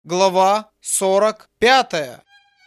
Глава 45.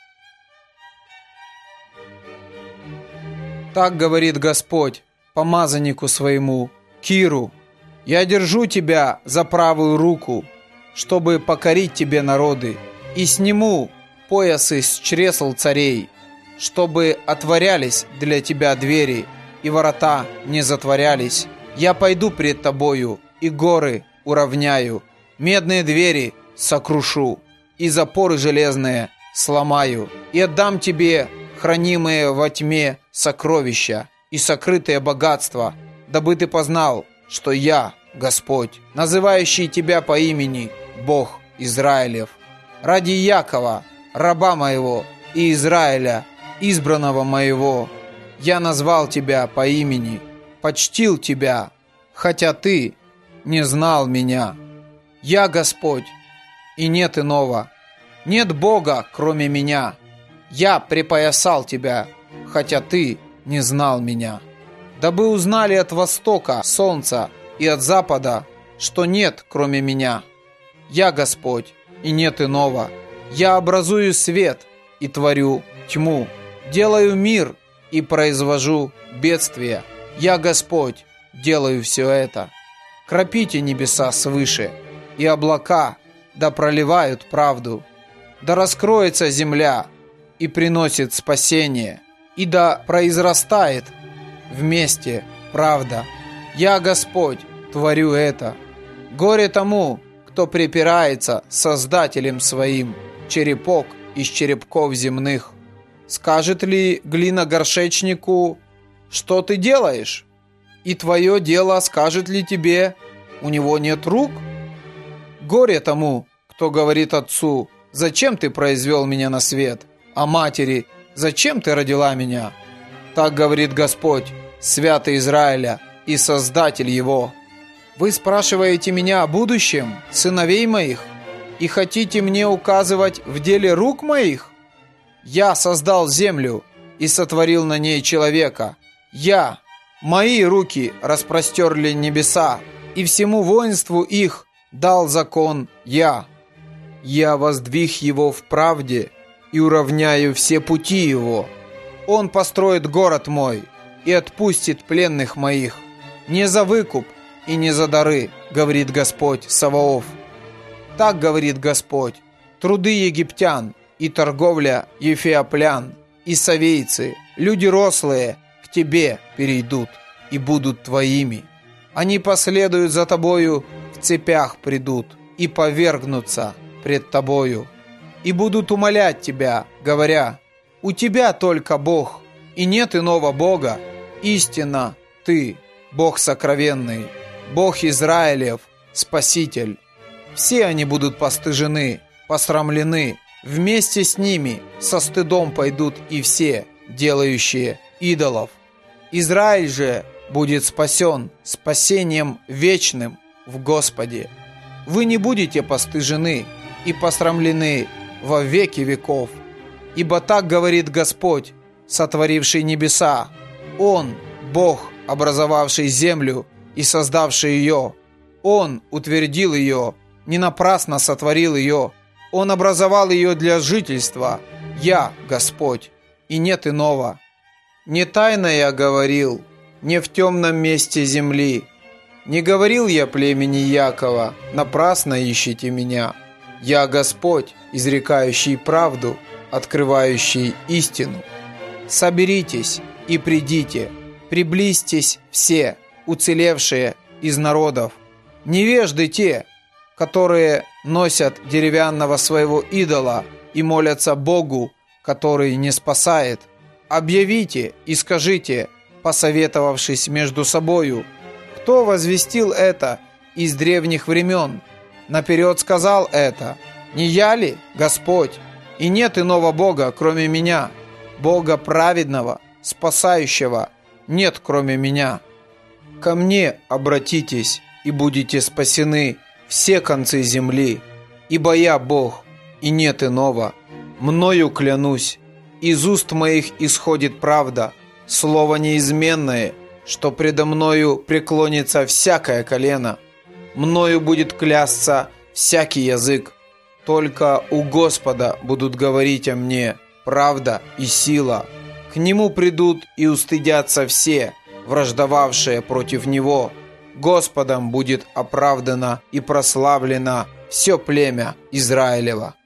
Так говорит Господь помазаннику своему, Киру: «Я держу тебя за правую руку, чтобы покорить тебе народы, и сниму поясы с чресл царей, чтобы отворялись для тебя двери, и ворота не затворялись. Я пойду пред тобою, и горы уравняю, медные двери сокрушу, и запоры железные сломаю, и отдам тебе хранимые во тьме сокровища и сокрытые богатства, дабы ты познал, что я Господь, называющий тебя по имени Бог Израилев. Ради Якова, раба моего, и Израиля, избранного моего, я назвал тебя по имени, почтил тебя, хотя ты не знал меня. Я Господь, и нет иного. Нет Бога, кроме меня. Я припоясал тебя, хотя ты не знал меня. Дабы узнали от востока солнца и от запада, что нет, кроме меня. Я Господь, и нет иного. Я образую свет и творю тьму, делаю мир и произвожу бедствие. Я Господь, делаю все это. Кропите небеса свыше, и облака да проливают правду. Да раскроется земля и приносит спасение, и да произрастает вместе правда. Я Господь, творю это. Горе тому, кто припирается с Создателем своим, черепок из черепков земных. Скажет ли глина горшечнику: что ты делаешь? И твое дело скажет ли тебе: у него нет рук? Горе тому, кто говорит отцу: зачем ты произвел меня на свет? А матери: зачем ты родила меня? Так говорит Господь, святый Израиля и Создатель его. Вы спрашиваете меня о будущем сыновей моих и хотите мне указывать в деле рук моих? Я создал землю и сотворил на ней человека. Мои руки распростерли небеса, и всему воинству их дал закон я. Я воздвиг его в правде и уравняю все пути его. Он построит город мой и отпустит пленных моих. Не за выкуп и не за дары, говорит Господь Саваоф. Так говорит Господь: труды египтян и торговля ефиоплян и савейцы, люди рослые, к тебе перейдут и будут твоими. Они последуют за тобою, в цепях придут и повергнутся пред тобою, и будут умолять тебя, говоря: у тебя только Бог, и нет иного Бога. Истинно ты, Бог сокровенный, Бог Израилев, Спаситель. Все они будут постыжены, посрамлены, вместе с ними со стыдом пойдут и все, делающие идолов. Израиль же будет спасен спасением вечным в Господе. Вы не будете постыжены и посрамлены во веки веков. Ибо так говорит Господь, сотворивший небеса. Он, Бог, образовавший землю и создавший ее. Он утвердил ее, не напрасно сотворил ее. Он образовал ее для жительства. Я, Господь, и нет иного. Не тайно я говорил, не в темном месте земли. Не говорил я племени Якова: напрасно ищите меня. Я Господь, изрекающий правду, открывающий истину. Соберитесь и придите, приблизьтесь все, уцелевшие из народов. Невежды те, которые носят деревянного своего идола и молятся Богу, который не спасает. Объявите и скажите, посоветовавшись между собою: кто возвестил это из древних времен? Наперед сказал это: не я ли, Господь? И нет иного Бога, кроме меня. Бога праведного, спасающего, нет, кроме меня. Ко мне обратитесь, и будете спасены все концы земли. Ибо я Бог, и нет иного. Мною клянусь, из уст моих исходит правда, слово неизменное, что предо мною преклонится всякое колено. Мною будет клясться всякий язык. Только у Господа будут говорить о мне правда и сила. К Нему придут и устыдятся все, враждовавшие против Него. Господом будет оправдано и прославлено все племя Израилева.